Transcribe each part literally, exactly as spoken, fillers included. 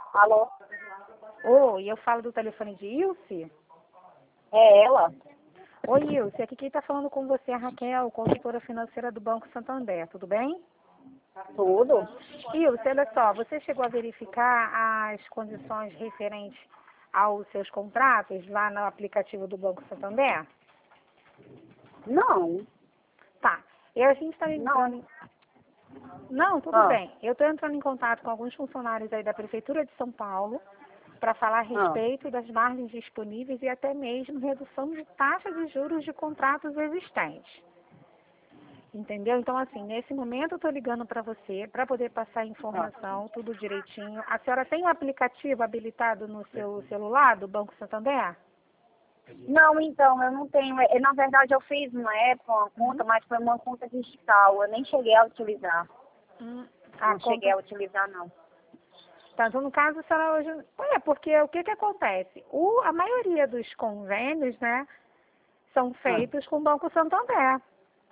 Alô? Oi, eu falo do telefone de Ilse. É ela? Oi, Ilse, aqui quem está falando com você é a Raquel, consultora financeira do Banco Santander, tudo bem? Tudo? Ilse, olha só, você chegou a verificar as condições referentes aos seus contratos lá no aplicativo do Banco Santander? Não. Tá. E a gente está Não. entrando em... Não, tudo Ah, bem. Eu estou entrando em contato com alguns funcionários aí da Prefeitura de São Paulo para falar a ah. respeito das margens disponíveis e até mesmo redução de taxa de juros de contratos existentes. Entendeu? Então, assim, nesse momento eu estou ligando para você para poder passar a informação, tudo direitinho. A senhora tem o aplicativo habilitado no seu celular do Banco Santander? Não, então, eu não tenho. é, Na verdade, eu fiz uma época uma conta, Uhum. mas foi uma conta digital. Eu nem cheguei a utilizar. Hum, a Não cheguei conta... a utilizar, não. Tá, então, no caso, a senhora hoje... É, porque o que que acontece? O, a maioria dos convênios, né, são Ah. feitos com o Banco Santander.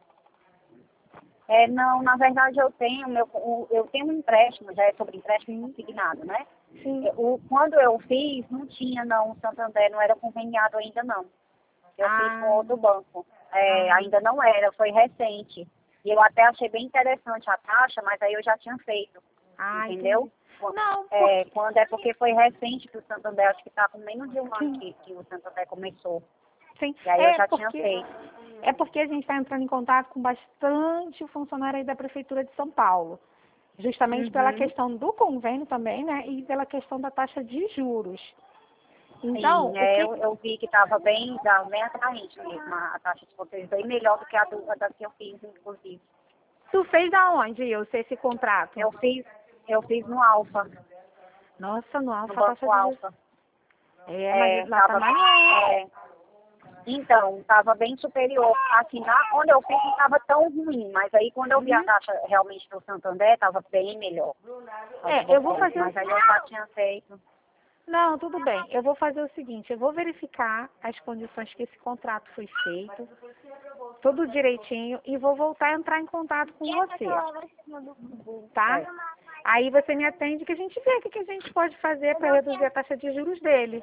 É, não, na verdade, eu tenho meu, o- eu tenho um empréstimo, já é sobre empréstimo Sim, consignado, né? sim. É, O, quando eu fiz, não tinha, não. O Santander não era conveniado ainda, não. Eu fiz com Ah, outro banco. É, ah, ainda não era, foi recente. E eu até achei bem interessante a taxa, mas aí eu já tinha feito, ah, entendeu? entendi. Qu- Não, É, porque... quando é porque foi recente que o Santander, acho que está com menos de um ano Sim, que, que o Santander começou. sim. E aí eu É já tinha porque... feito. É porque a gente está entrando em contato com bastante funcionário aí da Prefeitura de São Paulo. Justamente pela Uhum. questão do convênio também, né? E pela questão da taxa de juros. Então, Sim, o é, que... eu, eu vi que estava bem, tava bem atraente mesmo, a, a taxa de conteúdo bem melhor do que a do, da que eu fiz, inclusive. Tu fez aonde, eu sei esse contrato? Eu fiz, eu fiz no Alfa, Nossa, no no Alfa a taxa Banco de juros... Alfa. É, É, mas lá tá tava, maior. é, então, estava bem superior. Assim, na, quando eu fiz não estava tão ruim, mas aí quando eu vi a Uhum. taxa realmente do Santander, estava bem melhor as É, eu vou vocês. fazer... Mas aí eu já tinha feito. Não, tudo bem. Eu vou fazer o seguinte, eu vou verificar as condições que esse contrato foi feito, tudo direitinho, e vou voltar a entrar em contato com você, tá? É. Aí você me atende que a gente vê o que que a gente pode fazer para reduzir a taxa de juros dele.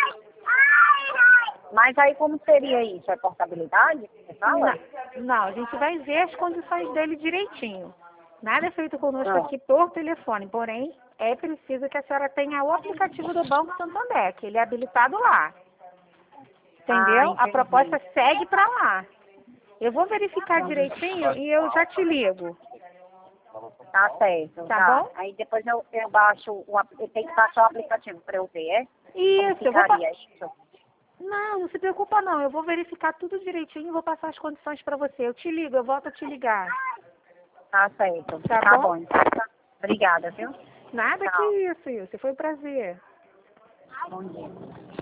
Mas aí como seria isso? É portabilidade? Você fala? Não, não, a gente vai ver as condições dele direitinho. Nada é feito conosco Ah, aqui por telefone, porém, é preciso que a senhora tenha o aplicativo do Banco Santander, que ele é habilitado lá. ah, Entendeu? A entendi. proposta segue para lá. Eu vou verificar direitinho e eu já te ligo, Tá certo, tá tá. bom? Aí depois eu, eu baixo, o, ap- eu tenho que baixar o aplicativo para eu ver, é? Como Isso, eu vou... pa- ficaria isso? Não, não se preocupa não. Eu vou verificar tudo direitinho e vou passar as condições para você. Eu te ligo, eu volto a te ligar. Tá certo. Tá Tá bom? bom, então. Tá. Obrigada, viu? Nada que Tchau. isso, isso. Foi um prazer. Bom dia.